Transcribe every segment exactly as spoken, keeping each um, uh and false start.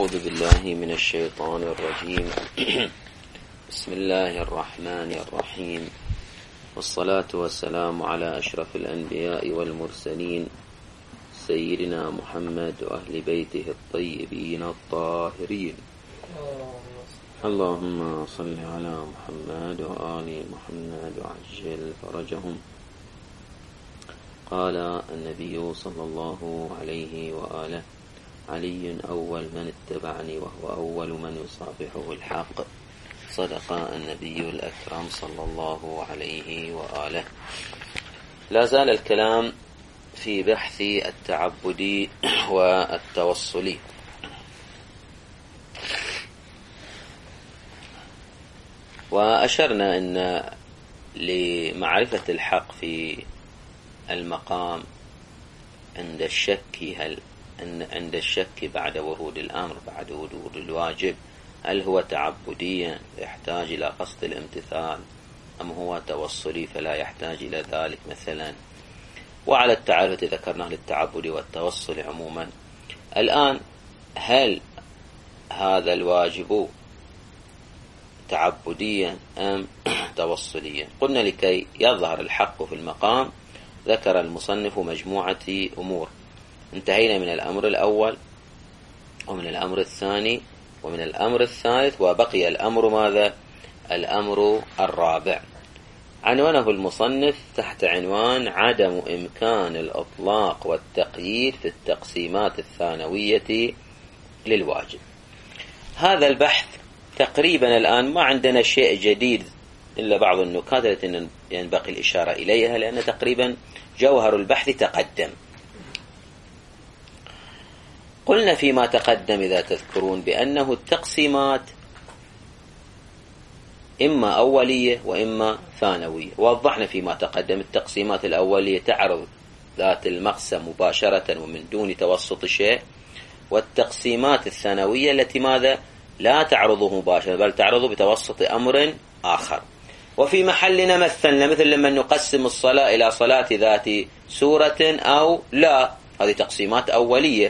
أعوذ بالله من الشيطان الرجيم. بسم الله الرحمن الرحيم، والصلاة والسلام على أشرف الأنبياء والمرسلين سيدنا محمد وأهل بيته الطيبين الطاهرين. اللهم صل على محمد وآل محمد وعجل فرجهم. قال النبي صلى الله عليه وآله: علي أول من اتبعني وهو أول من يصافحه الحق. صدق النبي الأكرم صلى الله عليه وآله. لا زال الكلام في بحث التعبد والتوصل. وأشرنا أن لمعرفة الحق في المقام عند الشك هل أن عند الشك بعد ورود الأمر بعد ورود الواجب هل هو تعبديا يحتاج إلى قصد الامتثال أم هو توصلي فلا يحتاج إلى ذلك مثلا. وعلى التعرف ذكرنا للتعبد والتوصل عموما. الآن هل هذا الواجب تعبديا أم توصليا؟ قلنا لكي يظهر الحق في المقام ذكر المصنف مجموعة أمور. انتهينا من الأمر الأول ومن الأمر الثاني ومن الأمر الثالث، وبقي الأمر ماذا؟ الأمر الرابع. عنوانه المصنف تحت عنوان عدم إمكان الإطلاق والتقييد في التقسيمات الثانوية للواجب. هذا البحث تقريبا الآن ما عندنا شيء جديد إلا بعض النكات التي ينبغي الإشارة إليها، لأن تقريبا جوهر البحث تقدم. قلنا فيما تقدم إذا تذكرون بأنه التقسيمات إما أولية وإما ثانوية. ووضحنا فيما تقدم التقسيمات الأولية تعرض ذات المقسم مباشرة ومن دون توسط شيء، والتقسيمات الثانوية التي ماذا؟ لا تعرضه مباشرة بل تعرضه بتوسط أمر آخر. وفي محلنا مثلنا مثل لما نقسم الصلاة إلى صلاة ذات سورة أو لا، هذه تقسيمات أولية.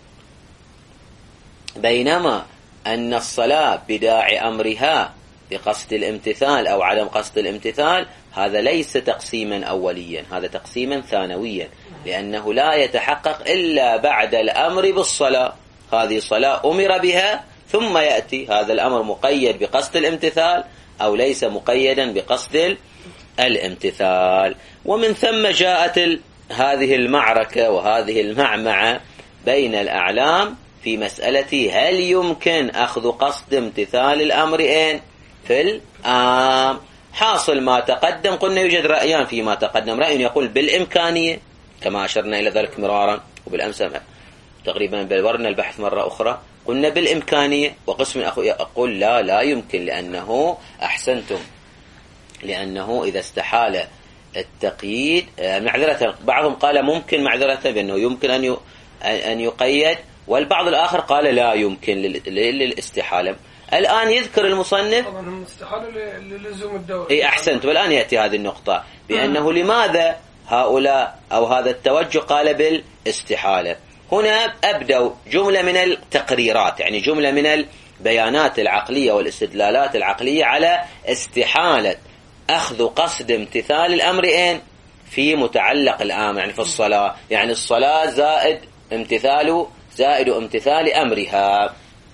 بينما أن الصلاة بداعي أمرها بقصد الامتثال أو عدم قصد الامتثال هذا ليس تقسيما أوليا، هذا تقسيما ثانويا، لأنه لا يتحقق إلا بعد الأمر بالصلاة. هذه صلاة أمر بها ثم يأتي هذا الأمر مقيد بقصد الامتثال أو ليس مقيدا بقصد الامتثال. ومن ثم جاءت هذه المعركة وهذه المعمعة بين الأعلام في مسألة هل يمكن أخذ قصد امتثال الأمر إن في الآم. حاصل ما تقدم قلنا يوجد رأيان فيما تقدم، رأي يقول بالإمكانية كما أشرنا إلى ذلك مرارا، وبالأمس تقريبا بلورنا البحث مرة أخرى قلنا بالإمكانية، وقسم أقول لا لا يمكن، لأنه أحسنتم لأنه إذا استحال التقييد معذرة. بعضهم قال ممكن معذرة بأنه يمكن أن أن يقيد، والبعض الآخر قال لا يمكن للاستحالة. الآن يذكر المصنف طبعا استحالة للزوم الدوري. إيه أحسنت. والآن يأتي هذه النقطة بأنه لماذا هؤلاء أو هذا التوجه قال بالاستحالة. هنا أبدأ جملة من التقريرات، يعني جملة من البيانات العقلية والاستدلالات العقلية على استحالة أخذ قصد امتثال الأمر إن في متعلق الآن، يعني في الصلاة، يعني الصلاة زائد امتثال زائد امتثال أمرها.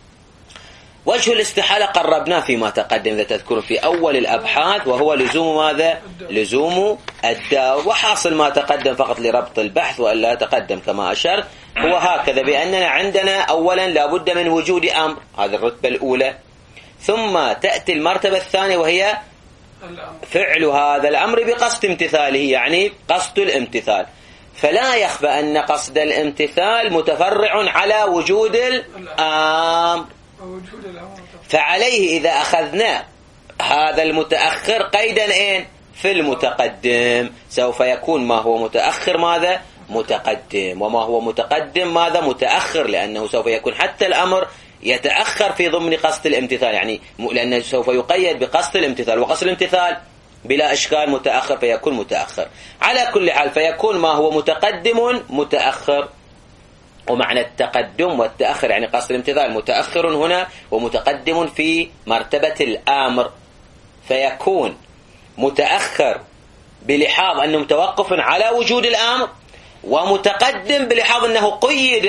وجه الاستحالة قربناه فيما تقدم إذا تذكر في أول الأبحاث، وهو لزوم ماذا؟ لزوم الدور. وحاصل ما تقدم فقط لربط البحث وألا تقدم كما أشرت هو هكذا، بأننا عندنا أولا لابد من وجود أمر، هذه الرتبة الأولى، ثم تأتي المرتبة الثانية وهي فعل هذا الأمر بقصد امتثاله، يعني قصد الامتثال. فلا يخفى أن قصد الامتثال متفرع على وجود الأمر. فعليه إذا أخذنا هذا المتأخر قيدا إن في المتقدم سوف يكون ما هو متأخر ماذا؟ متقدم، وما هو متقدم ماذا؟ متأخر، لأنه سوف يكون حتى الأمر يتأخر في ضمن قصد الامتثال، يعني لأنه سوف يقيد بقصد الامتثال، وقصد الامتثال بلا إشكال متأخر فيكون متأخر. على كل حال فيكون ما هو متقدم متأخر. ومعنى التقدم والتأخر يعني قصد الامتثال متأخر هنا ومتقدم في مرتبة الأمر، فيكون متأخر بلحاظ أنه متوقف على وجود الأمر، ومتقدم بلحاظ أنه قيد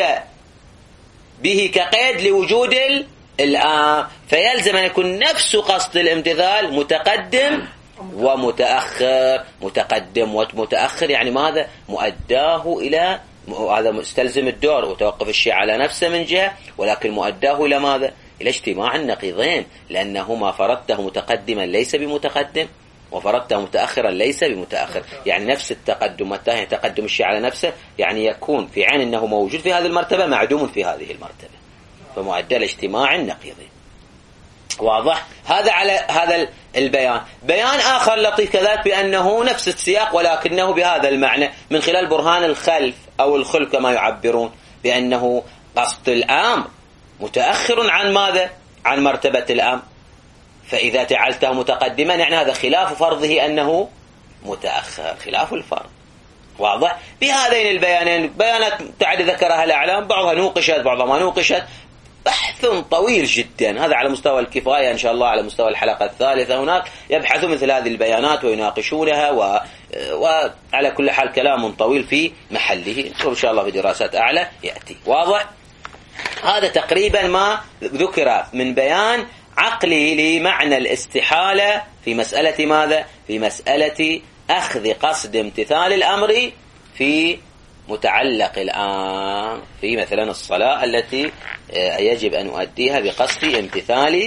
به كقيد لوجود الأمر، فيلزم أن يكون نفس قصد الامتثال متقدم ومتأخر. متقدم ومتأخر يعني ماذا؟ مؤداه إلى، هذا مستلزم الدور وتوقف الشيء على نفسه من جهة، ولكن مؤداه إلى ماذا؟ إلى اجتماع النقيضين، لأنه ما فرضته متقدما ليس بمتقدم وفرضته متأخرا ليس بمتأخر. يعني نفس التقدم والتأخير، تقدم الشيء على نفسه يعني يكون في عين أنه موجود في هذه المرتبة معدوم في هذه المرتبة، فمؤدى لاجتماع النقيضين. واضح؟ هذا على هذا البيان. بيان آخر لطيف كذلك بأنه نفس السياق ولكنه بهذا المعنى من خلال برهان الخلف أو الخلف كما يعبرون، بأنه قصد الأمر متأخر عن ماذا؟ عن مرتبة الأمر، فإذا جعلته متقدما يعني هذا خلاف فرضه أنه متأخر، خلاف الفرض. واضح؟ بهذين البيانين بيانات تعد ذكرها الأعلام، بعضها نوقشت بعضها ما نوقشت، بحث طويل جدا. هذا على مستوى الكفاية إن شاء الله، على مستوى الحلقة الثالثة هناك يبحثوا مثل هذه البيانات ويناقشونها، و... وعلى كل حال كلام طويل في محله إن شاء الله في دراسات أعلى يأتي. واضح؟ هذا تقريبا ما ذكر من بيان عقلي لمعنى الاستحالة في مسألة ماذا؟ في مسألة أخذ قصد امتثال الأمر في متعلق الآن، في مثلا الصلاة التي يجب أن أؤديها بقصد امتثال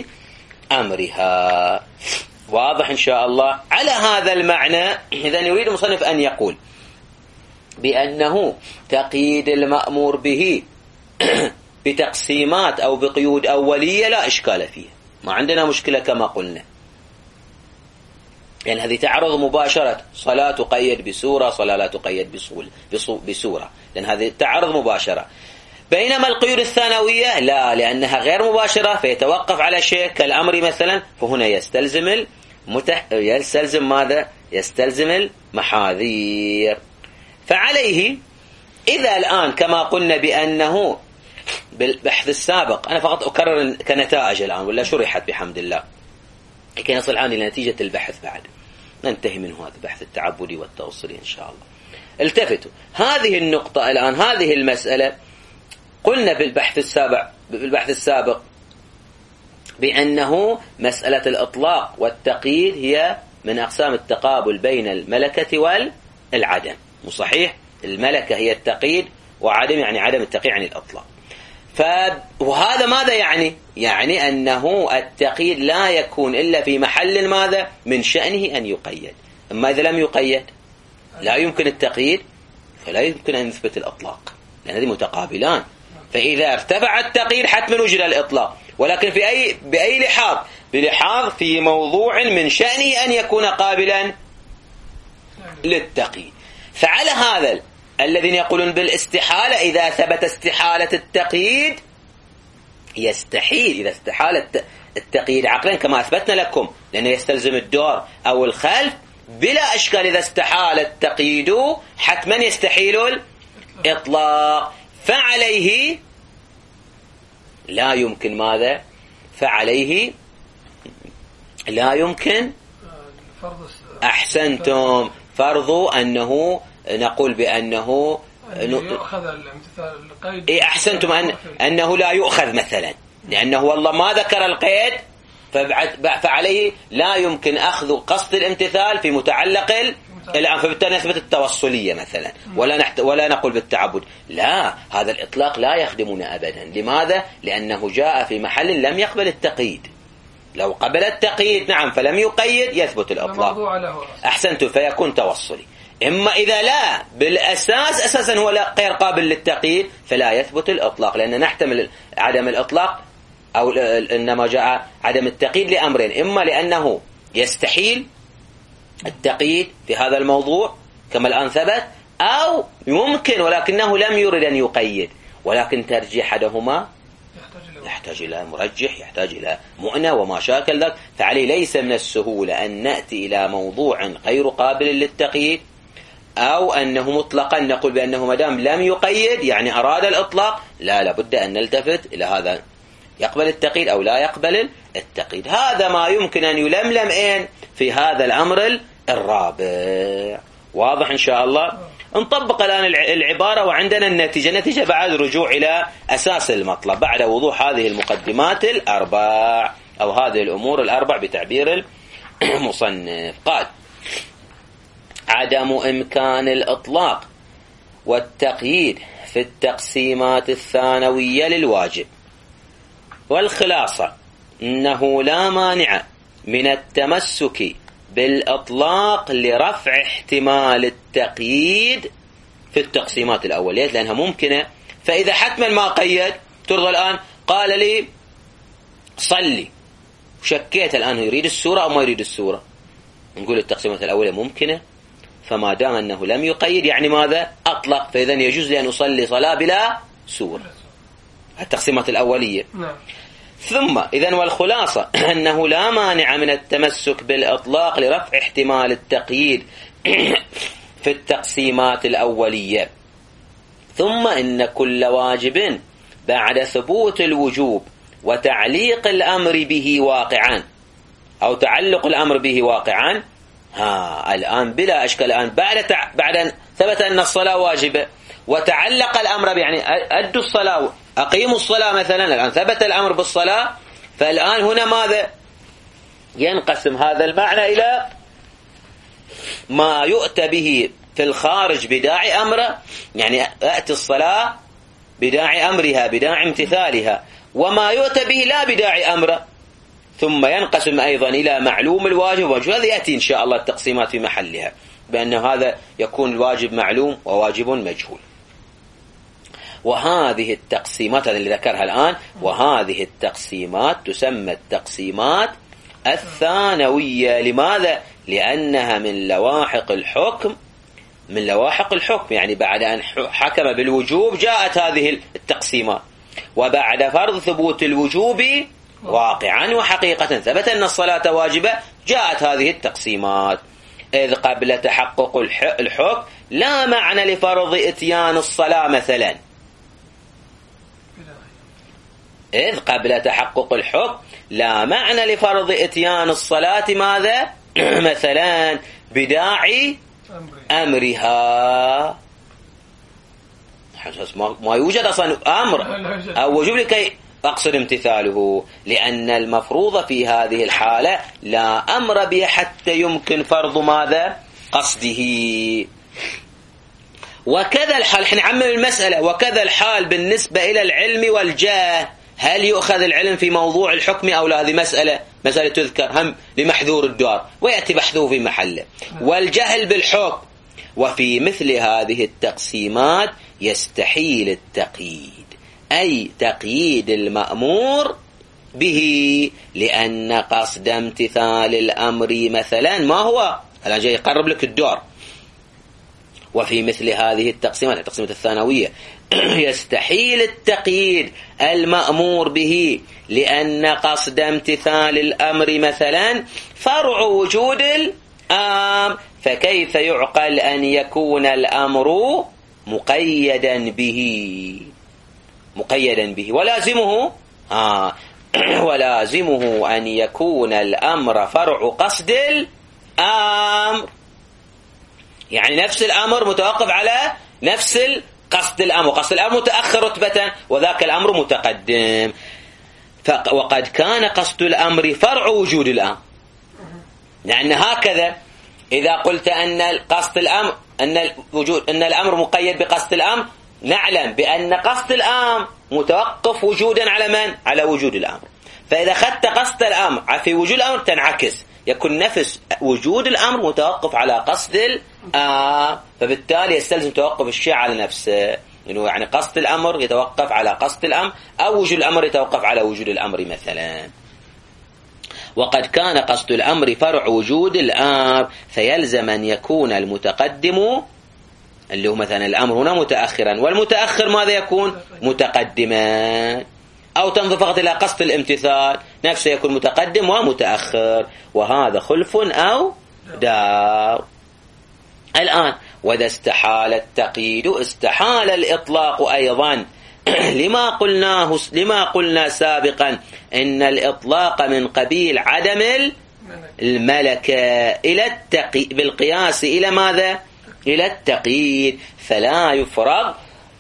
أمرها. واضح إن شاء الله؟ على هذا المعنى إذن يريد المصنف أن يقول بأنه تقييد المأمور به بتقسيمات أو بقيود أولية لا إشكال فيها، ما عندنا مشكلة كما قلنا، يعني هذه تعرض مباشرة، صلاة تقيد بسورة، صلاة لا تقيد بسورة، لأن هذه تعرض مباشرة. بينما القيود الثانوية لا، لأنها غير مباشرة فيتوقف على شيء كالأمر مثلا، فهنا يستلزم المتح... يستلزم ماذا؟ يستلزم المحاذير. فعليه إذا الآن كما قلنا بأنه بالبحث السابق، أنا فقط أكرر كنتائج الآن ولا شرحت بحمد الله لكي نصل الآن إلى نتيجة البحث، بعد ننتهي منه هذا البحث التعبدي والتوصلي إن شاء الله. التفتوا هذه النقطة الآن، هذه المسألة قلنا بالبحث السابق بالبحث السابق بأنه مسألة الإطلاق والتقييد هي من أقسام التقابل بين الملكة والعدم، وصحيح الملكة هي التقييد وعدم يعني عدم التقييد عن الإطلاق. ف... وهذا ماذا يعني؟ يعني أنه التقييد لا يكون إلا في محل ماذا؟ من شأنه أن يقيد. أما إذا لم يقيد لا يمكن التقييد، فلا يمكن أن يثبت الإطلاق، لأن هذه متقابلان. فإذا ارتفع التقييد حتما وجد الإطلاق، ولكن في أي بأي لحاظ؟ بلحاظ في موضوع من شأنه أن يكون قابلا للتقييد. فعلى هذا الذين يقولون بالاستحالة إذا ثبت استحالة التقييد يستحيل، إذا استحالة التقييد عقلا كما أثبتنا لكم، لأنه يستلزم الدور أو الخلف، بلا أشكال إذا استحال التقييد حتما يستحيل الإطلاق. فعليه لا يمكن ماذا؟ فعليه لا يمكن أحسنتم فرض أنه نقول بأنه يؤخذ الامتثال القيد. إيه أحسنتم أن أنه لا يؤخذ مثلا، لأنه والله ما ذكر القيد، فعليه لا يمكن أخذ قصد الامتثال في متعلق الآن، فبالتالي نثبت التوصلية مثلا، ولا نحت ولا نقول بالتعبد. لا، هذا الإطلاق لا يخدمنا أبدا. لماذا؟ لأنه جاء في محل لم يقبل التقييد. لو قبل التقييد نعم فلم يقيد يثبت الإطلاق، أحسنت، فيكون توصلي. إما إذا لا بالأساس أساسا هو غير قابل للتقييد فلا يثبت الإطلاق، لأن نحتمل عدم الإطلاق أو إنما جاء عدم التقييد لأمرين: إما لأنه يستحيل التقييد في هذا الموضوع كما الآن ثبت، أو يمكن ولكنه لم يرد أن يقيد، ولكن ترجيح أحدهما يحتاج إلى مرجح، يحتاج إلى مؤنة وما شاكل ذلك. فعليه ليس من السهولة أن نأتي إلى موضوع غير قابل للتقييد أو أنه مطلقا نقول بأنه مدام لم يقيد يعني أراد الإطلاق، لا لابد أن نلتفت إلى هذا، يقبل التقييد أو لا يقبل التقييد. هذا ما يمكن أن يلملم إن في هذا الأمر الرابع. واضح إن شاء الله؟ نطبق الآن العبارة وعندنا النتيجة. النتيجة بعد رجوع إلى أساس المطلب بعد وضوح هذه المقدمات الأربع أو هذه الأمور الأربع بتعبير المصنف. قال: عدم إمكان الإطلاق والتقييد في التقسيمات الثانوية للواجب. والخلاصة أنه لا مانع من التمسك بالإطلاق لرفع احتمال التقييد في التقسيمات الأولية لأنها ممكنة. فإذا حتما ما قيد ترضى الآن قال لي صلي، شكيت الآن يريد السورة أو ما يريد السورة، نقول التقسيمات الأولية ممكنة، فما دام أنه لم يقيد يعني ماذا؟ أطلق، فإذا يجوز لي أن أصلي صلاة بلا سورة. التقسيمات الأولية. نعم. ثم إذن والخلاصة أنه لا مانع من التمسك بالإطلاق لرفع احتمال التقييد في التقسيمات الأولية. ثم إن كل واجب بعد ثبوت الوجوب وتعليق الأمر به واقعا أو تعلق الأمر به واقعا. ها الآن بلا أشكال، الآن بعد تع... بعد ثبت أن الصلاة واجبة وتعلق الأمر به، يعني أدوا الصلاة أقيموا الصلاة مثلا، الآن ثبت الأمر بالصلاة، فالآن هنا ماذا؟ ينقسم هذا المعنى إلى ما يؤتى به في الخارج بداعي أمره، يعني أأتي الصلاة بداعي أمرها بداعي امتثالها، وما يؤتى به لا بداعي أمره. ثم ينقسم أيضا إلى معلوم الواجب وواجب. هذا يأتي إن شاء الله التقسيمات في محلها، بأن هذا يكون الواجب معلوم وواجب مجهول. وهذه التقسيمات هذا اللي ذكرها الآن، وهذه التقسيمات تسمى التقسيمات الثانوية. لماذا؟ لأنها من لواحق الحكم، من لواحق الحكم، يعني بعد أن حكم بالوجوب جاءت هذه التقسيمات، وبعد فرض ثبوت الوجوب واقعا وحقيقة ثبت أن الصلاة واجبة جاءت هذه التقسيمات. إذ قبل تحقق الحكم لا معنى لفرض إتيان الصلاة مثلا، إذ قبل تحقق الحكم لا معنى لفرض إتيان الصلاة ماذا؟ مثلا بداعي أمرها، ما يوجد أصلا أمر أو وجوب لكي أقصد امتثاله، لأن المفروض في هذه الحالة لا أمر به حتى يمكن فرض ماذا؟ قصده. وكذا الحال، احنا نعمم المسألة، وكذا الحال بالنسبة إلى العلم والجاه. هل يؤخذ العلم في موضوع الحكم أو لا؟ هذه مسألة مسألة تذكر هم لمحذور الدار ويأتي بحثه في محله. والجهل بالحكم. وفي مثل هذه التقسيمات يستحيل التقييد، أي تقييد المأمور به، لأن قصد امتثال الأمر مثلا ما هو؟ الآن جاي يقرب لك الدار. وفي مثل هذه التقسيمات التقسيمات الثانوية يستحيل التقييد المأمور به، لأن قصد امتثال الأمر مثلا فرع وجود الأمر، فكيف يعقل أن يكون الأمر مقيدا به مقيدا به ولازمه آه ولازمه أن يكون الأمر فرع قصد الأمر، يعني نفس الأمر متوقف على نفس قصد الأمر، قصد الأمر متأخر رتبة وذاك الأمر متقدم. وقد كان قصد الأمر فرع وجود الأمر، لأن هكذا إذا قلت أن قصد الأمر أن الوجود أن الأمر مقيد بقصد الأمر، نعلم بأن قصد الأمر متوقف وجودا على من؟ على وجود الأمر. فإذا أخذت قصد الأمر في وجود الأمر تنعكس، يكون نفس وجود الأمر متوقف على قصد الأمر، فبالتالي يستلزم توقف الشيء على نفسه، إنه يعني قصد الأمر يتوقف على قصد الأمر أو وجود الأمر يتوقف على وجود الأمر مثلا. وقد كان قصد الأمر فرع وجود الأمر، فيلزم أن يكون المتقدم اللي هو مثلا الأمر هنا متأخرا، والمتأخر ماذا يكون؟ متقدما. أو تنظر فقط إلى قصد الامتثال نفسه يكون متقدم ومتأخر، وهذا خلف أو دار. الآن وإذا استحال التقييد استحال الإطلاق أيضا. لما قلناه لما قلنا سابقا إن الإطلاق من قبيل عدم الملكة إلى التقي بالقياس إلى ماذا؟ إلى التقييد، فلا يفرض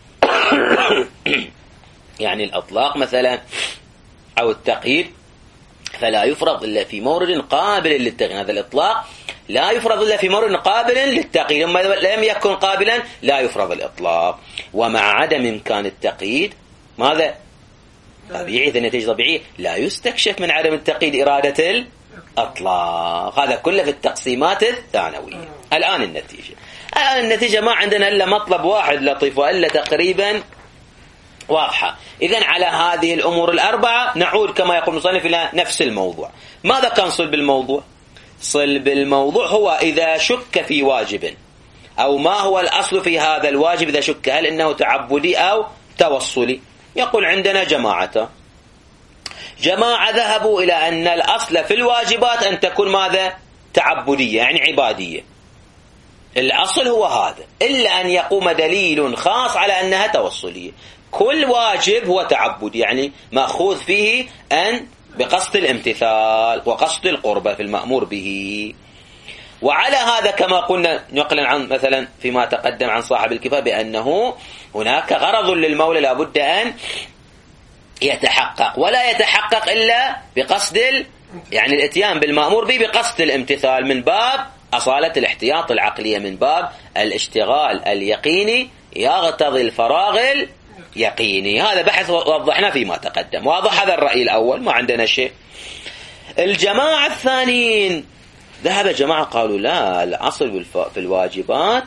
يعني الإطلاق مثلا أو التقييد فلا يفرض إلا في مورد قابل للتقييد. هذا الإطلاق لا يفرض إلا في مورد قابل للتقييد، لما لم يكن قابلا لا يفرض الإطلاق. ومع عدم إمكان التقييد ماذا؟ طبيعي، إذا النتيجة طبيعية لا يستكشف من عدم التقييد إرادة الإطلاق. هذا كله في التقسيمات الثانوية. الآن النتيجة الآن النتيجة ما عندنا إلا مطلب واحد لطيف وإلا تقريبا واضحة. إذن على هذه الأمور الأربعة نعود كما يقول المصنف إلى نفس الموضوع. ماذا كان صلب الموضوع؟ صلب الموضوع هو إذا شك في واجب، أو ما هو الأصل في هذا الواجب إذا شك، هل إنه تعبدي أو توصلي؟ يقول عندنا جماعة جماعة ذهبوا إلى أن الأصل في الواجبات أن تكون ماذا؟ تعبدية، يعني عبادية. الأصل هو هذا، إلا أن يقوم دليل خاص على أنها توصلية. كل واجب هو تعبدي، يعني مأخوذ فيه أن بقصد الامتثال وقصد القربة في المأمور به. وعلى هذا كما قلنا نقلا عن مثلا فيما تقدم عن صاحب الكفاية بأنه هناك غرض للمولى لابد أن يتحقق، ولا يتحقق إلا بقصد ال... يعني الاتيان بالمأمور به بقصد الامتثال، من باب أصالة الاحتياط العقلية، من باب الاشتغال اليقيني يغتضي الفراغ اليقيني. هذا بحث وضحنا فيما تقدم. واضح هذا الرأي الأول، ما عندنا شيء. الجماعة الثانيين ذهب جماعة قالوا لا، الأصل في الواجبات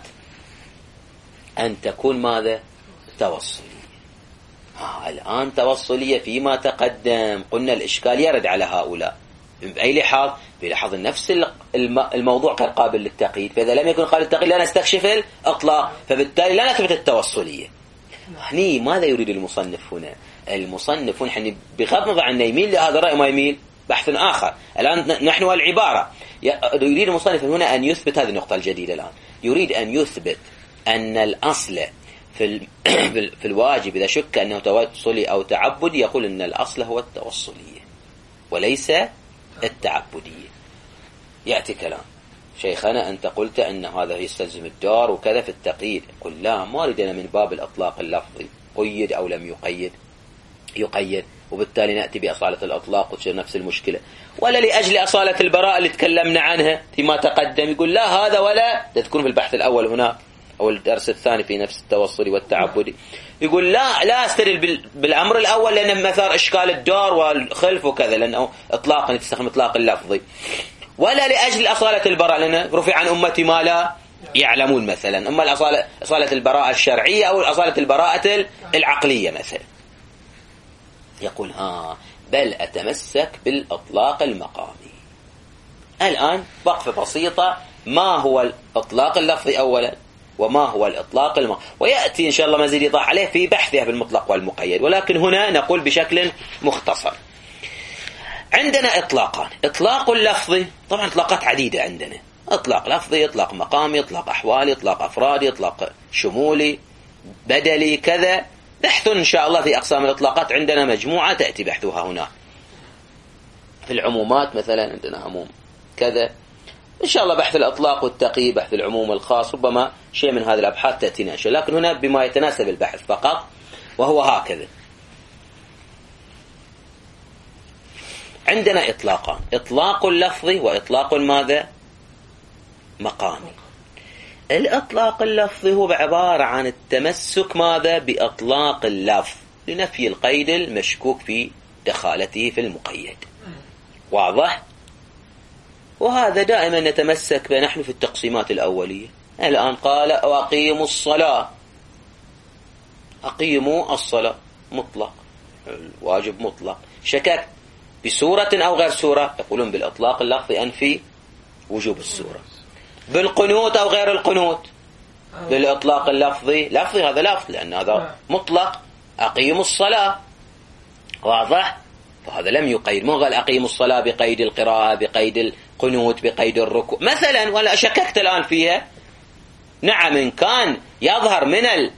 أن تكون ماذا؟ توصلية. آه الآن توصلية فيما تقدم قلنا الإشكال يرد على هؤلاء بأي لحاظ؟ بلحاظ نفس الموضوع كان قابل للتقييد، فإذا لم يكن قابل للتقييد لا نستكشف الإطلاق، فبالتالي لا نثبت التوصلية. هني ماذا يريد المصنف هنا؟ المصنف هنا بغض النظر عن يميل لهذا الرأي ما يميل بحث آخر. الآن نحن العبارة يريد المصنف هنا أن يثبت هذه النقطة الجديدة. الآن يريد أن يثبت أن الأصل في في الواجب إذا شك أنه توصلي أو تعبدي يقول أن الأصل هو التوصلية وليس التعبدية. يأتي كلام شيخنا أنت قلت أن هذا يستلزم الدار وكذا في التقييد. قل لا، ما ردنا من باب الأطلاق اللفظي، قيد أو لم يقيد يقيد، وبالتالي نأتي بأصالة الأطلاق وتصير نفس المشكلة. ولا لأجل أصالة البراءة اللي تكلمنا عنها فيما تقدم يقول لا هذا ولا تذكرون في البحث الأول هناك أو الدرس الثاني في نفس التوصلي والتعبدي، يقول لا لا استدل بالأمر الأول لأنه مثار إشكال الدار والخلف وكذا، لأنه إطلاقا تستخدم إطلاق اللفظي. ولا لأجل أصالة البراءة لأنه رفع عن أمتي ما لا يعلمون مثلا، أما الأصالة أصالة البراءة الشرعية أو أصالة البراءة العقلية مثلا. يقول ها بل أتمسك بالإطلاق المقامي. الآن وقفة بسيطة، ما هو الإطلاق اللفظي أولا وما هو الإطلاق المقامي، ويأتي إن شاء الله مزيد يضح عليه في بحثها بالمطلق والمقيد، ولكن هنا نقول بشكل مختصر. عندنا إطلاقان، إطلاق لفظي، طبعا إطلاقات عديدة عندنا، إطلاق لفظي، إطلاق مقامي، إطلاق أحوالي، إطلاق أفرادي، إطلاق شمولي، بدلي، كذا. بحث إن شاء الله في أقسام الإطلاقات عندنا مجموعة تأتي بحثها هنا. في العمومات مثلا عندنا عموم كذا، إن شاء الله بحث الإطلاق والتقييد، بحث العموم الخاص، ربما شيء من هذه الأبحاث تأتينا إن شاء الله، لكن هنا بما يتناسب البحث فقط، وهو هكذا. عندنا إطلاقان، إطلاق لفظي وإطلاق ماذا؟ مقامي. الإطلاق اللفظي هو عبارة عن التمسك ماذا؟ بإطلاق اللفظ لنفي القيد المشكوك في دخالته في المقيد. واضح؟ وهذا دائما نتمسك به نحن في التقسيمات الأولية. الآن قال وأقيموا الصلاة، أقيموا الصلاة مطلق، الواجب مطلق. شكك بسورة أو غير سورة، يقولون بالإطلاق اللفظي أنفي وجوب السورة. بالقنوت أو غير القنوت، بالإطلاق اللفظي لفظي، هذا لفظ لأن هذا مطلق، أقيموا الصلاة. واضح؟ فهذا لم يقيد، مو قال أقيموا الصلاة بقيد القراءة، بقيد القنوت، بقيد الركوع مثلا، ولا شككت الآن فيها، نعم إن كان يظهر من ال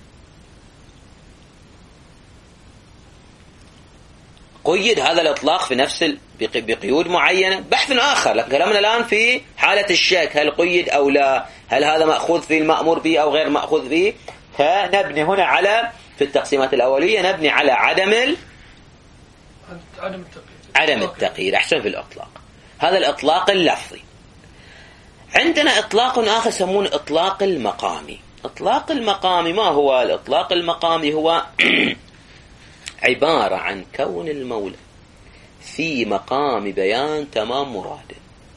قيد هذا الإطلاق في نفس ال... بقيود معينة بحث آخر، لكن كلامنا الآن في حالة الشك هل قيد أو لا، هل هذا مأخوذ فيه المأمور به أو غير مأخوذ به. فنبني هنا على في التقسيمات الأولية نبني على عدم ال... عدم التقييد عدم التقييد أحسن في الإطلاق. هذا الإطلاق اللفظي. عندنا إطلاق آخر يسمونه إطلاق المقامي. إطلاق المقامي ما هو؟ الإطلاق المقامي هو عبارة عن كون المولى في مقام بيان تمام مراده.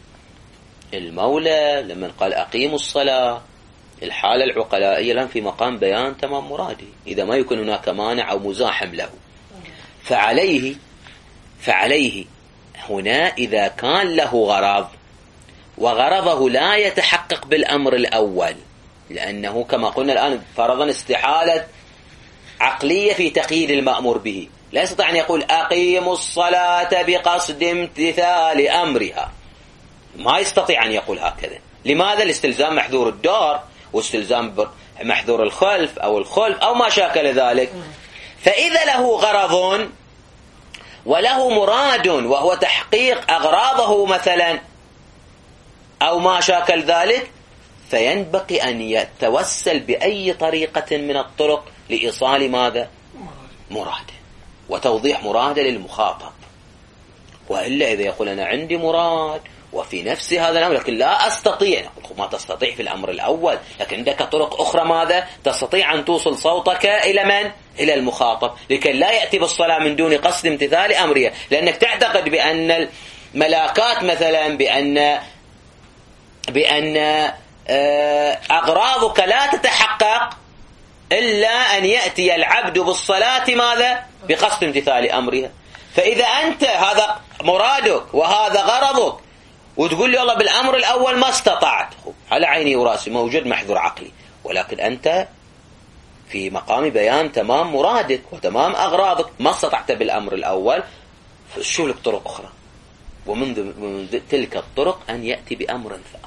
المولى لما قال أقيموا الصلاة الحالة العقلائية الآن في مقام بيان تمام مراده، إذا ما يكون هناك مانع أو مزاحم له. فعليه فعليه هنا إذا كان له غرض وغرضه لا يتحقق بالأمر الأول، لأنه كما قلنا الآن فرضا استحالة عقلية في تقييد المأمور به، لا يستطيع أن يقول أقيموا الصلاة بقصد امتثال أمرها، ما يستطيع أن يقول هكذا. لماذا؟ الاستلزام محذور الدار واستلزام محذور الخلف أو الخلف أو ما شاكل ذلك. فإذا له غرض وله مراد وهو تحقيق أغراضه مثلا أو ما شاكل ذلك، فينبغي أن يتوسل بأي طريقة من الطرق لإيصال ماذا؟ مراده وتوضيح مراده للمخاطب. وإلا إذا يقول أنا عندي مراد وفي نفسي هذا الأمر لكن لا أستطيع، نقول ما تستطيع في الأمر الأول، لكن عندك طرق أخرى ماذا؟ تستطيع أن توصل صوتك إلى من؟ إلى المخاطب، لكي لا يأتي بالصلاة من دون قصد امتثال أمرها. لأنك تعتقد بأن الملاكات مثلا بأن بأن أغراضك لا تتحقق إلا أن يأتي العبد بالصلاة ماذا؟ بقصد امتثال أمرها. فإذا أنت هذا مرادك وهذا غرضك وتقول لي والله بالأمر الأول ما استطعت، على عيني وراسي موجود محذور عقلي، ولكن أنت في مقام بيان تمام مرادك وتمام أغراضك ما استطعت بالأمر الأول، فشو لك طرق أخرى، ومن تلك الطرق أن يأتي بأمر ثاني،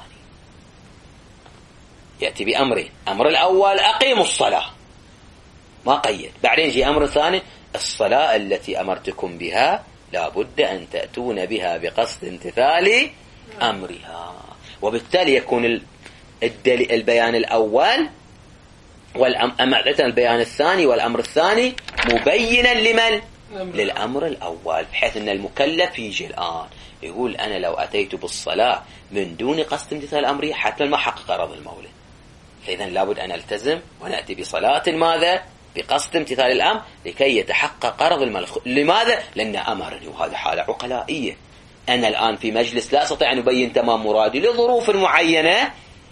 يأتي بأمرين. أمر الأول أقيموا الصلاة ما قيد، بعدين يجي أمر ثاني الصلاة التي أمرتكم بها لا بد أن تأتون بها بقصد امتثال أمرها. وبالتالي يكون البيان الأول والأمر البيان الثاني والأمر الثاني مبينا لمن؟ للأمر الأول، بحيث أن المكلف يجي الآن يقول أنا لو أتيت بالصلاة من دون قصد امتثال أمري حتى ما حقق غرض المولى، فإذا لابد أن ألتزم ونأتي بصلاة ماذا؟ بقصد امتثال الأمر لكي يتحقق غرض المولى. لماذا؟ لأن أمرني، وهذا حالة عقلائية. أنا الآن في مجلس لا أستطيع أن أبين تمام مرادي لظروف معينة،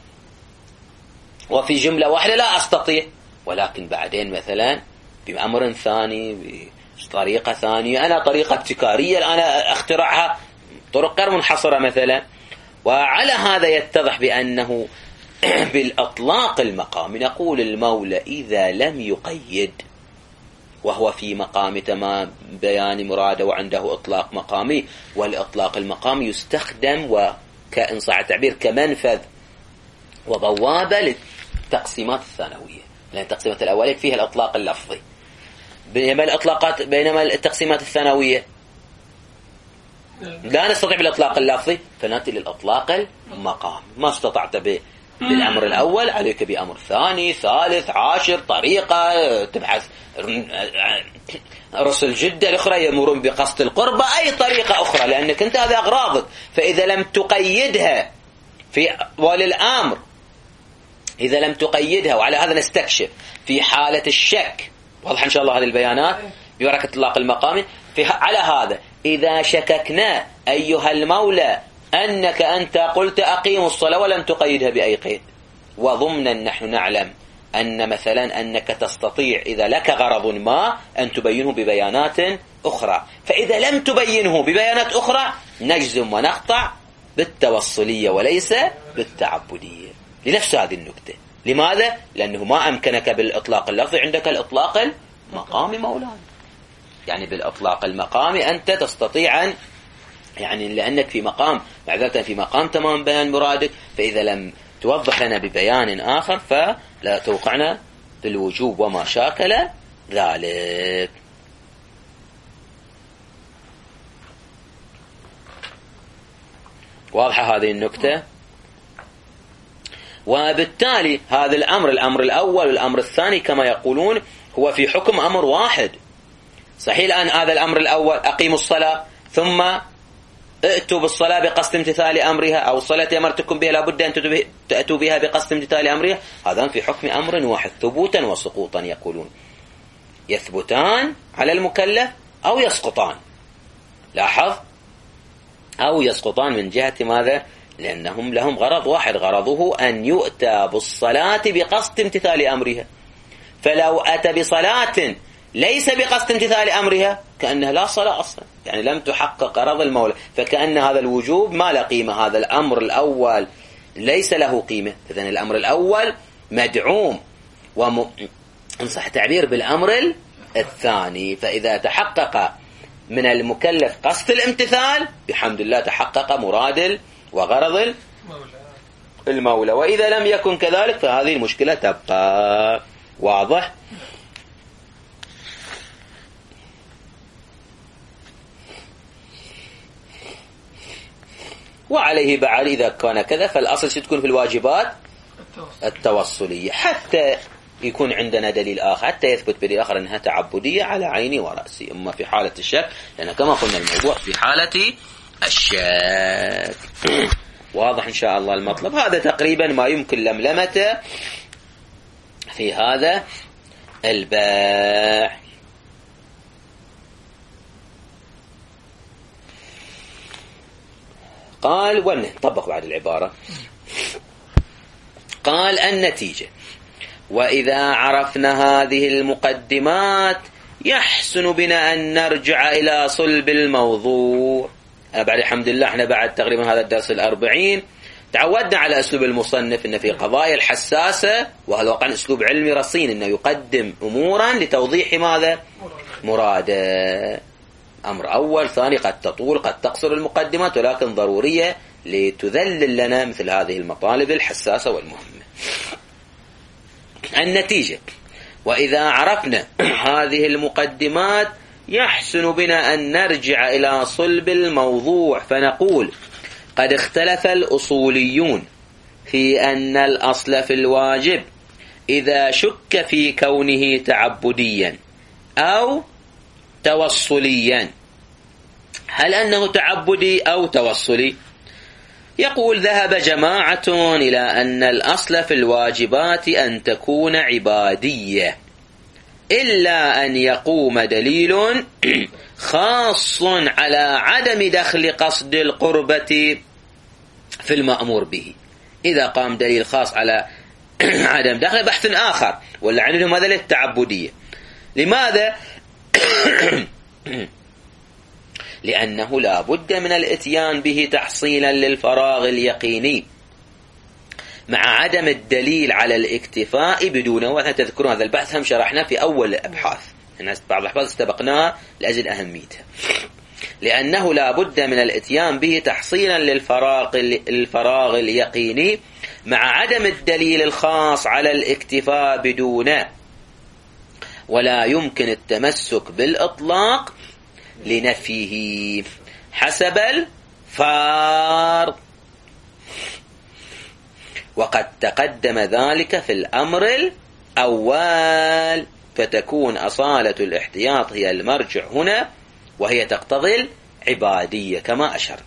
وفي جملة واحدة لا أستطيع، ولكن بعدين مثلا بأمر ثاني بطريقة ثانية، أنا طريقة ابتكارية أنا أخترعها، طرق غير منحصرة مثلا. وعلى هذا يتضح بأنه بالأطلاق المقامي نقول المولى إذا لم يقيد وهو في مقام تمام بيان مراده وعنده إطلاق مقامي، والإطلاق المقامي يستخدم وكإن صح التعبير كمنفذ وبوابة للتقسيمات الثانوية، لأن التقسيمات الأولية فيها الإطلاق اللفظي، بينما الإطلاقات بينما التقسيمات الثانوية لا نستطيع بالإطلاق اللفظي، فنأتي للإطلاق المقامي. ما استطعت به بالأمر الأول عليك بأمر ثاني ثالث عاشر، طريقة تبحث رسل جدة الأخرى يمرون بقصد القربة، أي طريقة أخرى، لأنك أنت هذا أغراضك. فإذا لم تقيدها في وللأمر إذا لم تقيدها، وعلى هذا نستكشف في حالة الشك، واضح إن شاء الله هذه البيانات ببركة إطلاق المقام. في على هذا إذا شككنا أيها المولى أنك أنت قلت أقيموا الصلاة ولم تقيدها بأي قيد، وضمنا نحن نعلم أن مثلا أنك تستطيع إذا لك غرض ما أن تبينه ببيانات أخرى، فإذا لم تبينه ببيانات أخرى نجزم ونقطع بالتوصلية وليس بالتعبدية، لنفس هذه النكتة. لماذا؟ لأنه ما أمكنك بالإطلاق اللفظي، عندك الإطلاق المقامي مولانا. يعني بالإطلاق المقامي أنت تستطيع أن يعني لأنك في مقام معذرة في مقام تمام بيان مرادك، فإذا لم توضح لنا ببيان آخر فلا توقعنا بالوجوب وما شاكل ذلك. واضحة هذه النكتة؟ وبالتالي هذا الأمر الأمر الأول والأمر الثاني كما يقولون هو في حكم أمر واحد. صحيح الآن هذا الأمر الأول أقيموا الصلاة ثم ائتوا بالصلاة بقصد امتثال أمرها، أو الصلاة أمرتكم بها لابد أن تأتوا بها بقصد امتثال أمرها، هذا في حكم أمر واحد ثبوتا وسقوطا. يقولون يثبتان على المكلف أو يسقطان. لاحظ، أو يسقطان من جهة ماذا؟ لأنهم لهم غرض واحد، غرضه أن يؤتى بالصلاة بقصد امتثال أمرها. فلو أتى بصلاة ليس بقصد امتثال أمرها كأنها لا صلاة أصلا، يعني لم تحقق غرض المولى، فكأن هذا الوجوب ما له قيمة. هذا الأمر الأول ليس له قيمة، إذن الأمر الأول مدعوم وم... انصح تعبير بالأمر الثاني. فإذا تحقق من المكلف قصد الامتثال بحمد الله تحقق مراد وغرض المولى، وإذا لم يكن كذلك فهذه المشكلة تبقى. واضح؟ وعليه بعد إذا كان كذا فالأصل ستكون في الواجبات التوصلية حتى يكون عندنا دليل آخر، حتى يثبت بدليل آخر أنها تعبدية على عيني ورأسي. أما في حالة الشك لأن كما قلنا الموضوع في حالة الشك. واضح إن شاء الله المطلب. هذا تقريبا ما يمكن لملمته في هذا الباع. قال ونطبق بعد العبارة. قال النتيجة: وإذا عرفنا هذه المقدمات يحسن بنا أن نرجع إلى صلب الموضوع. أنا بعد الحمد لله احنا بعد تقريبا هذا الدرس الأربعين تعودنا على أسلوب المصنف إن في قضايا الحساسة، وهذا وقع أسلوب علمي رصين إنه يقدم أمورا لتوضيح ماذا؟ مراده. أمر أول ثاني قد تطول قد تقصر المقدمات، ولكن ضرورية لتذلل لنا مثل هذه المطالب الحساسة والمهمة. النتيجة: وإذا عرفنا هذه المقدمات يحسن بنا أن نرجع إلى صلب الموضوع فنقول: قد اختلف الأصوليون في أن الأصل في الواجب إذا شك في كونه تعبديا أو توصليا، هل أنه تعبدي أو توصلي؟ يقول: ذهب جماعة إلى أن الأصل في الواجبات أن تكون عبادية، إلا أن يقوم دليل خاص على عدم دخل قصد القربة في المأمور به. إذا قام دليل خاص على عدم دخل بحث آخر، ولا عنهم هذا للتعبدية. لماذا؟ لأنه لا بد من الاتيان به تحصيلا للفراغ اليقيني مع عدم الدليل على الاكتفاء بدونه. وإحنا تذكرون هذا البحث هم شرحناه في أول الأبحاث، بعض الأبحاث استبقناها لأجل أهميتها. لأنه لا بد من الاتيان به تحصيلا للفراغ الفراغ اليقيني مع عدم الدليل الخاص على الاكتفاء بدونه، ولا يمكن التمسك بالإطلاق لنفيه حسب الفرض، وقد تقدم ذلك في الأمر الأول، فتكون أصالة الاحتياط هي المرجع هنا، وهي تقتضي العبادية كما أشرنا.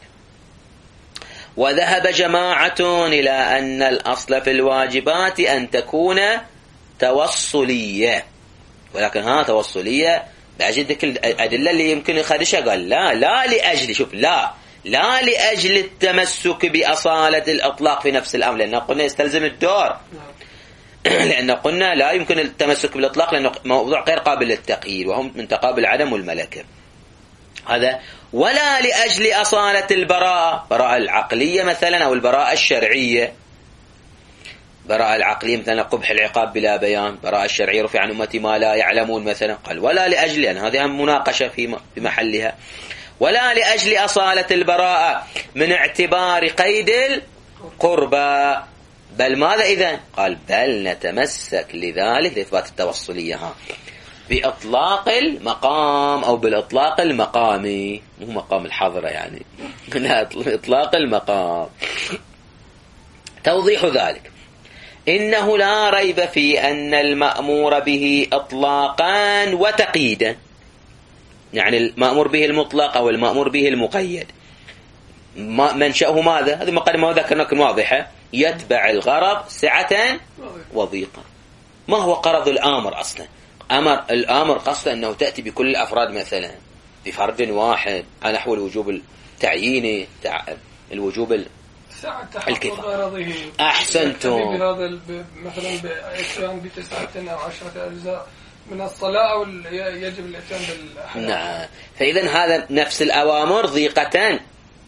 وذهب جماعة إلى أن الأصل في الواجبات أن تكون توصلية، ولكن ها توصلية بأجل ذلك الأدلة اللي يمكن يخدشها. قال لا لا لأجل شوف لا لا لأجل التمسك بأصالة الإطلاق في نفس الأمر، لأنه قلنا يستلزم الدور، لأنه قلنا لا يمكن التمسك بالإطلاق لأنه موضوع غير قابل للتقييد، وهم من تقابل العدم والملكة هذا. ولا لأجل أصالة البراءة، براءة العقلية مثلا أو البراءة الشرعية. براءة العقلية مثلا قبح العقاب بلا بيان، براءة الشرعية رفع عن أمتي ما لا يعلمون مثلا. قال ولا لأجل، يعني هذه مناقشة في محلها. ولا لأجل أصالة البراءة من اعتبار قيد القربى، بل ماذا إذن؟ قال بل نتمسك لذلك لإثبات التوصلية ها بإطلاق المقام أو بالإطلاق المقامي، مو مقام الحضرة يعني لا إطلاق المقام. توضيح ذلك إنه لا ريب في أن المأمور به إطلاقا وتقييدا، يعني المأمور به المطلق أو المأمور به المقيد منشأه ماذا؟ هذه مقدمة ذكرنا لكم واضحة، يتبع الغرض سعة وضيقة. ما هو قرض الآمر أصلا؟ أمر الآمر قصده أنه تأتي بكل الأفراد مثلا بفرد واحد على نحو الوجوب التعييني، الوجوب الكفاية. أحسنتم. مثلا بإتيان بتسعة أو عشرة أجزاء من الصلاة أو يجب الإتيان بالأحيان. نعم. فإذا هذا نفس الأوامر ضيقة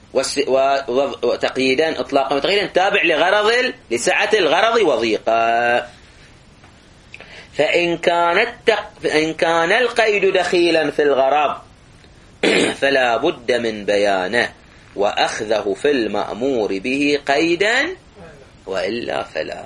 وتقييدا إطلاقا وتقييدا تابع لغرض لسعة الغرض وضيقة. فإن كان التق... فإن كان القيد دخيلا في الغرض فلا بد من بيانه وأخذه في المأمور به قيدا وإلا فلا.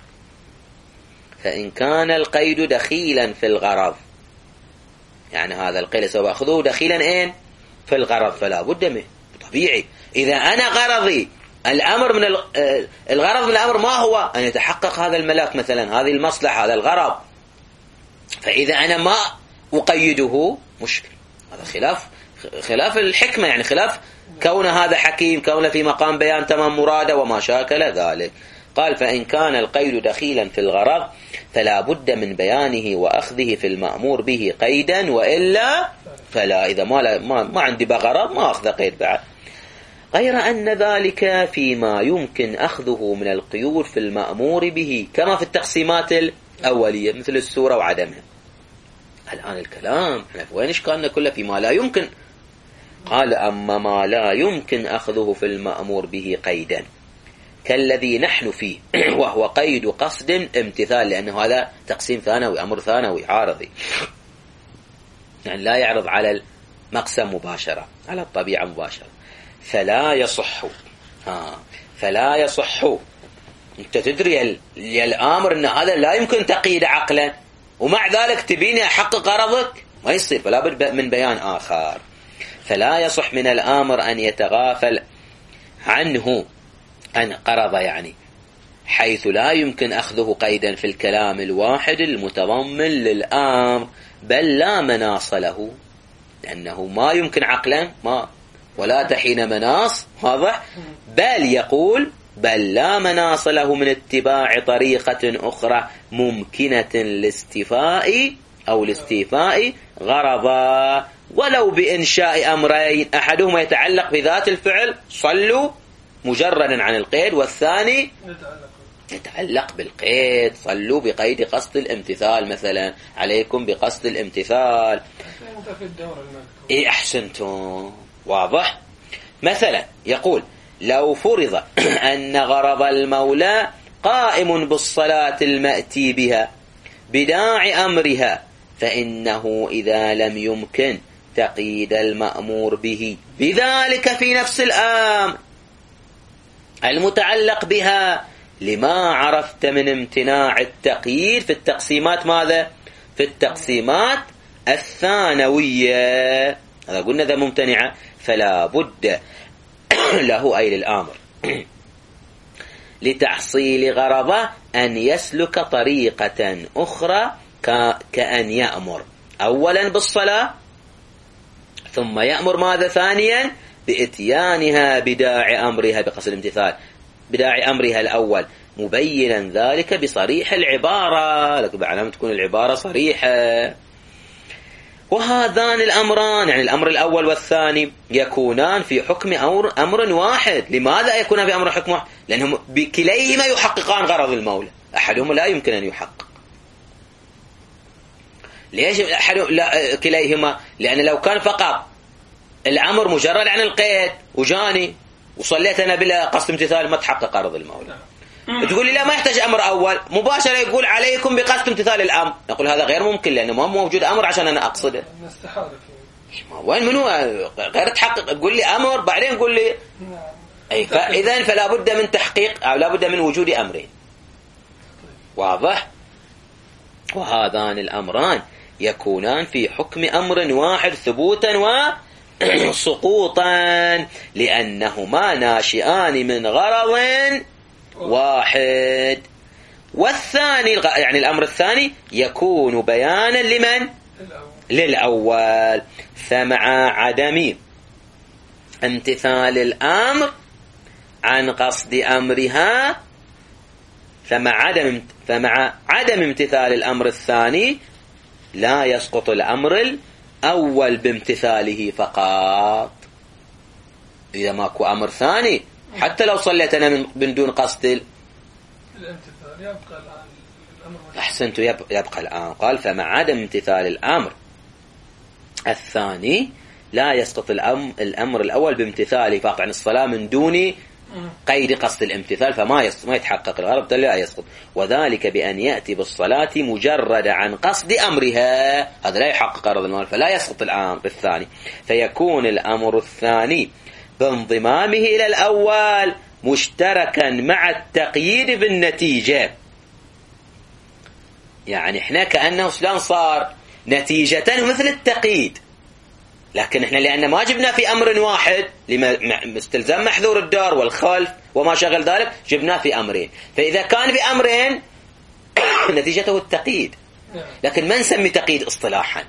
فإن كان القيد دخيلا في الغرض، يعني هذا القيد سوف أخذه دخيلا إين في الغرض فلا بد منه طبيعي. إذا أنا غرضي الأمر من الغرض من الأمر ما هو أن يتحقق هذا الملاك مثلا، هذه المصلحة هذا الغرض، فإذا أنا ما أقيده مشكل. هذا خلاف خلاف الحكمة، يعني خلاف كون هذا حكيم، كون في مقام بيان تمام مراده وما شاكل ذلك. قال فإن كان القيد دخيلا في الغرض فلا بد من بيانه وأخذه في المأمور به قيدا وإلا فلا. إذا ما, ما, ما عندي بغرض ما أخذ قيد بعد. غير أن ذلك فيما يمكن أخذه من القيود في المأمور به كما في التقسيمات الأولية مثل السورة وعدمها. الآن الكلام احنا وين إشكالنا كله فيما لا يمكن. قال أما ما لا يمكن أخذه في المأمور به قيدا كالذي نحن فيه وهو قيد قصد امتثال، لأنه هذا تقسيم ثانوي، أمر ثانوي عارضي، يعني لا يعرض على المقسم مباشرة، على الطبيعة مباشرة. فلا يصح ها فلا يصح أنت تدري يا الآمر أن هذا لا يمكن تقييد عقلا ومع ذلك تبيني أحقق غرضك، ما يصير. فلا بد من بيان آخر. فلا يصح من الآمر أن يتغافل عنه عن قرض، يعني حيث لا يمكن أخذه قيدا في الكلام الواحد المتضمن للآمر، بل لا مناص له، لأنه ما يمكن عقلا ما ولا تحين مناص واضح. بل يقول بل لا مناص له من اتباع طريقة أخرى ممكنة لاستيفاء أو لاستيفاء غرضا، ولو بإنشاء أمرين أحدهما يتعلق بذات الفعل صلوا مجردا عن القيد، والثاني يتعلق بالقيد صلوا بقيد قصد الامتثال، مثلا عليكم بقصد الامتثال. إيه أحسنتم واضح. مثلا يقول لو فرض أن غرض المولى قائم بالصلاة المأتي بها بداعي أمرها فإنه إذا لم يمكن تقييد المأمور به بذلك في نفس الأمر المتعلق بها لما عرفت من امتناع التقييد في التقسيمات ماذا؟ في التقسيمات الثانوية. هذا قلنا ذا ممتنعة، فلا بد له أي للآمر لتحصيل غرضه أن يسلك طريقة أخرى كأن يأمر أولا بالصلاة ثم يأمر ماذا ثانيا بإتيانها بداعي أمرها بقصد الامتثال، بداعي أمرها الأول مبينا ذلك بصريح العبارة، لكن بعلامة تكون العبارة صريحة. وهذان الأمران يعني الأمر الأول والثاني يكونان في حكم أمر, أمر واحد. لماذا يكون في أمر حكم واحد؟ لأنهم بكليهما يحققان غرض المولى، أحدهما لا يمكن أن يحقق. ليش أحد لا كليهما؟ لأن لو كان فقط الأمر مجرد عن القيد وجاني وصليت أنا بلا قصد امتثال ما تحقق غرض المولى. تقول لي لا ما يحتاج أمر أول، مباشرة يقول عليكم بقصد امتثال الأمر، نقول هذا غير ممكن لأنه ما موجود أمر عشان أنا أقصده. وين منو غير تحقق؟ تقول لي أمر بعدين تقول لي أي. فإذا فلا بد من تحقيق أو لا بد من وجود أمرين، واضح؟ وهذان الأمران يكونان في حكم أمر واحد ثبوتا وسقوطا لأنهما ناشئان من غرض واحد. والثاني يعني الأمر الثاني يكون بيانا لمن؟ للأول. فمع عدم امتثال الأمر عن قصد أمرها فمع عدم فمع عدم امتثال الأمر الثاني لا يسقط الأمر الأول بامتثاله فقط. إذا ماكو أمر ثاني حتى لو صليت أنا من دون قصد الامتثال يبقى الآن الأمر. أحسنت، يبقى الآن. قال فمع عدم امتثال الأمر الثاني لا يسقط الأمر الأول بامتثاله فقط عن الصلاة من دون قيد قصد الامتثال، فما ما يتحقق الغرض لا يسقط. وذلك بأن يأتي بالصلاة مجرد عن قصد أمرها، هذا لا يحقق غرض المال فلا يسقط الأمر الثاني. فيكون الأمر الثاني بانضمامه إلى الأول مشتركا مع التقييد بالنتيجة. يعني احنا كأنه سلام صار نتيجة مثل التقييد، لكن احنا لأن ما جبنا في أمر واحد لاستلزام محذور الدار والخلف وما شغل ذلك، جبناه في أمرين. فإذا كان في أمرين نتيجته التقييد، لكن ما نسمي تقييد اصطلاحا.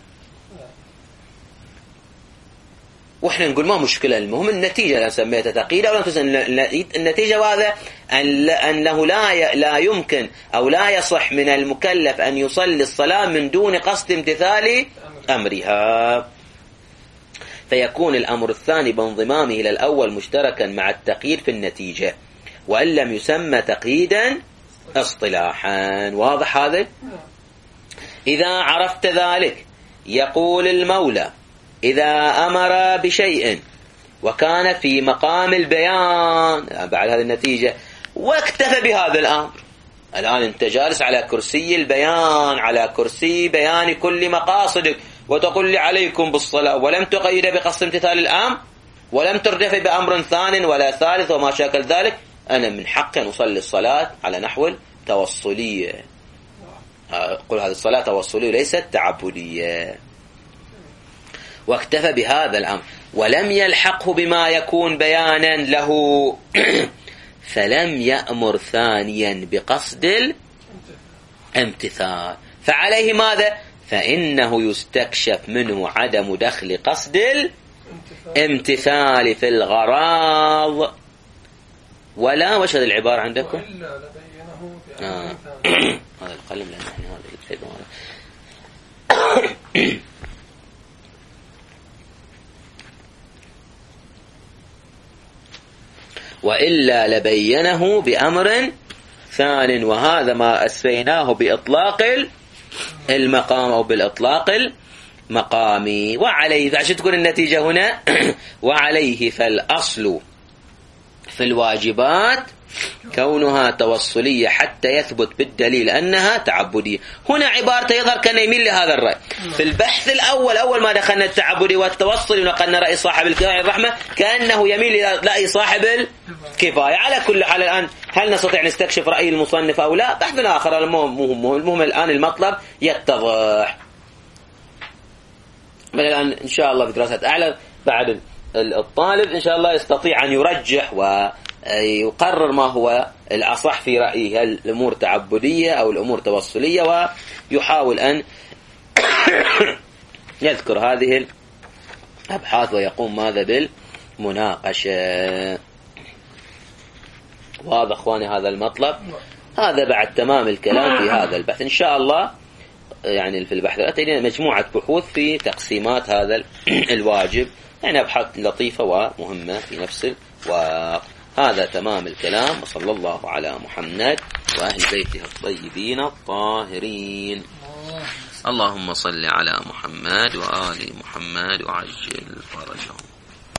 واحنا نقول ما مشكلة، المهم النتيجة لا سميتها تقييد أو لا تسمى النتيجة. وهذا أنه لا لا يمكن أو لا يصح من المكلف أن يصلي الصلاة من دون قصد امتثال أمرها. فيكون الأمر الثاني بانضمامه إلى الأول مشتركا مع التقييد في النتيجة، وإن لم يسمى تقييدا اصطلاحا. واضح هذا؟ إذا عرفت ذلك يقول المولى إذا أمر بشيء وكان في مقام البيان بعد هذه النتيجة واكتفى بهذا الأمر، الآن أنت جالس على كرسي البيان، على كرسي بيان كل مقاصدك، وتقول لي عليكم بالصلاة ولم تقيد بقصد امتثال الأمر ولم تردف بأمر ثان ولا ثالث وما شاكل ذلك، أنا من حق أن أصلي الصلاة على نحو التوصلية. أقول هذه الصلاة توصلية وليست تعبدية. واكتفى بهذا الأمر ولم يلحقه بما يكون بيانا له فلم يأمر ثانيا بقصد الامتثال، فعليه ماذا؟ فإنه يستكشف منه عدم دخل قصد الامتثال في الغراض. ولا وش هذه العبارة عندكم؟ آه. هذا القلم لأن هذا العبارة وإلا لبينه بأمر ثان، وهذا ما أسفيناه بإطلاق المقام أو بالإطلاق المقامي. وعليه فعشان تكون النتيجة هنا وعليه فالأصل في الواجبات كونها توصلية حتى يثبت بالدليل أنها تعبدية. هنا عبارة يظهر كان يميل لهذا الرأي. في البحث الأول أول ما دخلنا التعبدي والتوصل ونقلنا رأي صاحب الكفاية الرحمة كأنه يميل إلى رأي صاحب الكفاية. على كل حال الآن هل نستطيع نستكشف رأي المصنف أو لا؟ بحث آخر. المهم, المهم الآن المطلب يتضح. من الآن إن شاء الله في دراسة أعلى بعد الطالب إن شاء الله يستطيع أن يرجح ويقرر ما هو الأصح في رأيه، هل الأمور تعبدية أو الأمور توصلية، ويحاول أن يذكر هذه الأبحاث ويقوم ماذا بالمناقشة. واضح أخواني هذا المطلب؟ هذا بعد تمام الكلام في هذا البحث إن شاء الله. يعني في البحث أتينا مجموعة بحوث في تقسيمات هذا الواجب، يعني أبحاث لطيفة ومهمة في نفس الوقت. هذا تمام الكلام، وصلى الله على محمد وأهل بيته الطيبين الطاهرين. اللهم صل على محمد وآل محمد وعجل